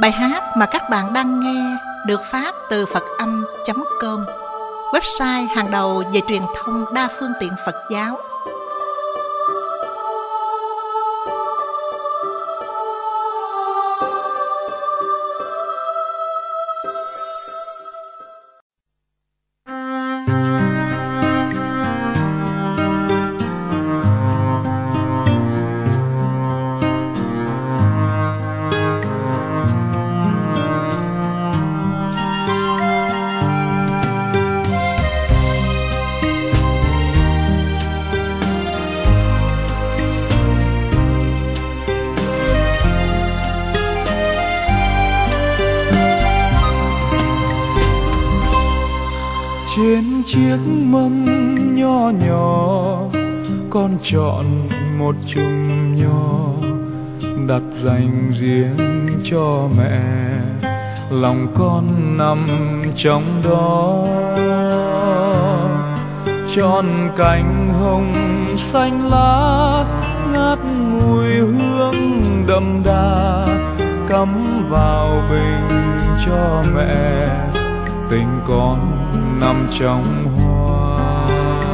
Bài hát mà các bạn đang nghe được phát từ Phật-âm.com, website hàng đầu về truyền thông đa phương tiện Phật giáo. Trên chiếc mâm nho nhỏ, con chọn một chùm nho, đặt dành riêng cho mẹ. Lòng con nằm trong đó, tròn cành hồng xanh lá, ngát mùi hương đậm đà, cắm vào bình cho mẹ. Tình con nằm trong hoa,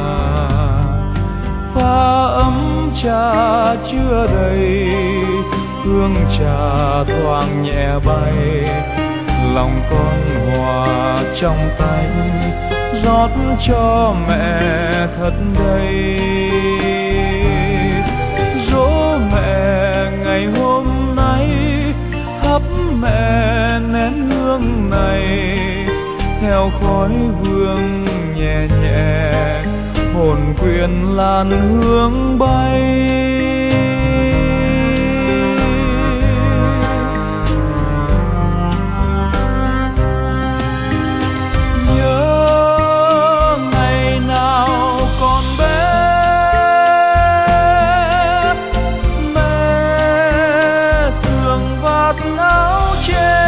pha ấm trà chưa đầy, hương trà thoảng nhẹ bay. Lòng con hòa trong tay, rót cho mẹ thật đầy. Dỗ mẹ ngày hôm nay, thắp mẹ nén hương này. Theo khói hương nhẹ nhẹ, hồn quyện lan hương bay. Nhớ ngày nào còn bé, mẹ thường vạt áo che.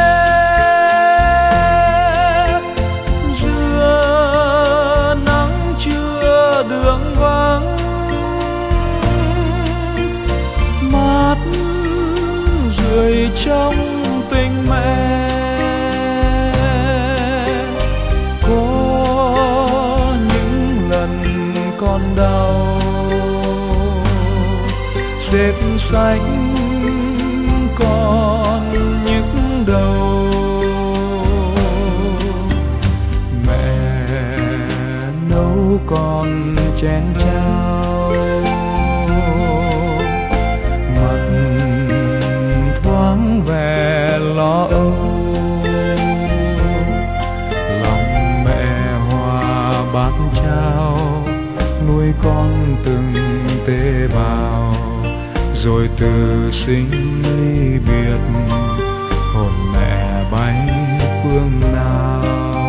Trong tình mẹ có những lần con đau, xếp sách con nhức đầu. Mẹ nấu con chén cháo, về lo âu. Lòng mẹ hòa bát cháo, nuôi con từng tế bào. Rồi từ sinh ly biệt, hồn mẹ bay phương nào.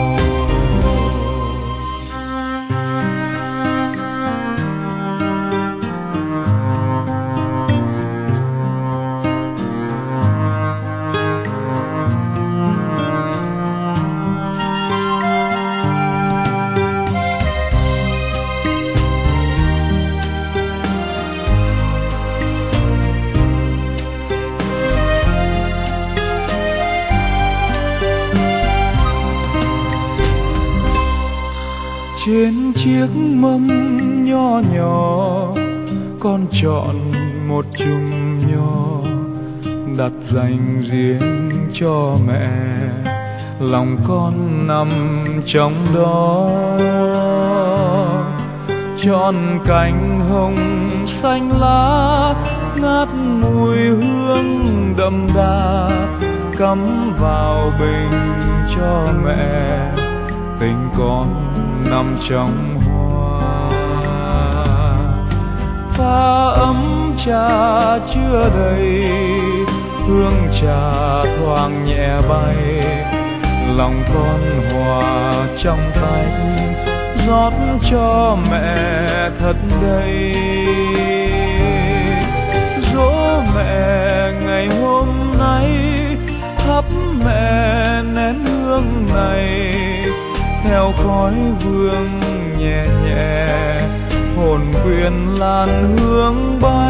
Trên chiếc mâm nho nhỏ, con chọn một chùm nho, đặt dành riêng cho mẹ. Lòng con nằm trong đó, tròn cành hồng xanh lá, ngát mùi hương đậm đà, cắm vào bình cho mẹ. Tình con nằm trong hoa, pha ấm trà chưa đầy, hương trà thoảng nhẹ bay. Lòng con hòa trong tay, rót cho mẹ thật đầy. Dỗ mẹ ngày hôm nay, thắp mẹ nén hương này. Theo khói hương nhẹ nhẹ, hồn quyện lan hương bay.